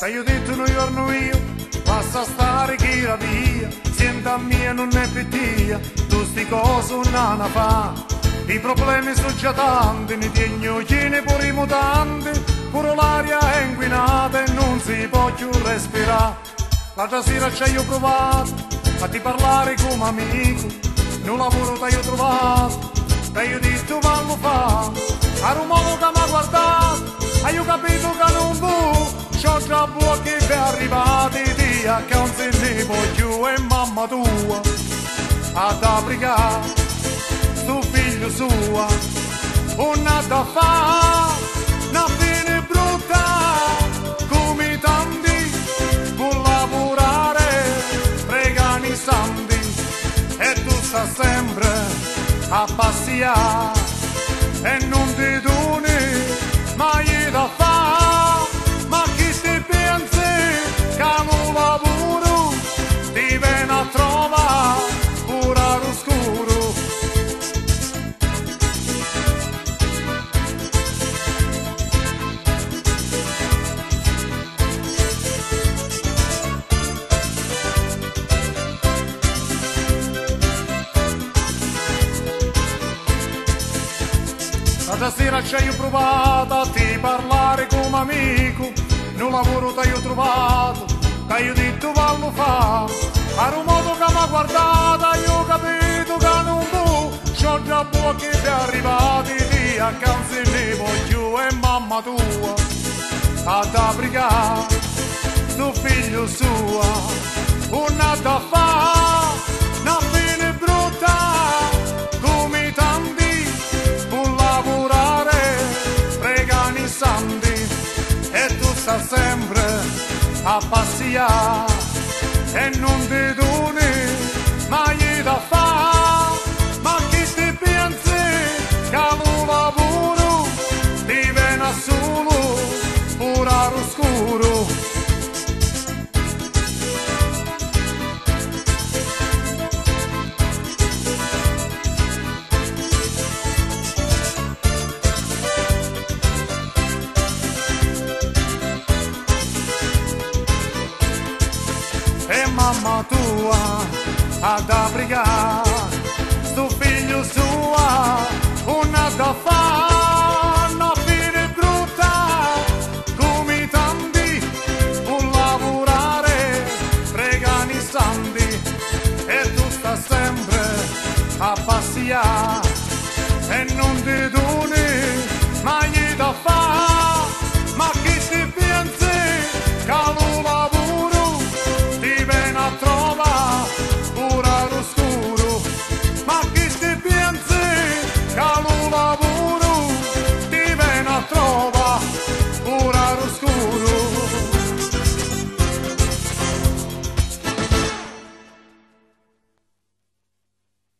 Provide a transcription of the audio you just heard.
T'hai detto un giorno io, basta stare che la via, senta mia non è pettia, tu sti cose non ne fa. I problemi sono già tanti, ne tieni chiene pure i mutanti, pure l'aria è inquinata e non si può più respirare. L'altra sera ci ho provato a ti parlare come amico, non lavoro t'hai trovato, t'hai detto vallo fa, a un modo che mi ha guardato, hai capito che non può. C'ho già buoni che è arrivati, dia che non se ne può più e mamma tua ad applicare sto figlio sua, una da fa, una fine brutta, come tanti, può lavorare, pregano i santi, e tu sta sempre a passeare, e non ti doni mai da fa. Ma chi si pensa che un lavoro ti viene a trovare pure all'oscuro? Stasera ci hai provato a ti parlare come amico, non lavoro t'hai trovato, t'hai detto vallo fa, a un modo che mi ha guardato, io ho capito che non può, c'ho già buoni che ti arrivati, dia che non se ne voglio e mamma tua ad applicare sto figlio sua, una da fa, una fine brutta, come tanti, può lavorare, pregano i santi, e tu sta sempre a passeare, e non ti doni mai da fa. Ma chi ti pensa che un lavoro ti viene solo pure all'oscuro? E mamma tua ad applicare sto figlio sua, una da fa, una fine brutta, come tanti, può lavorare, pregano i santi, e tu sta sempre a passeare, e non ti doni mai da fa.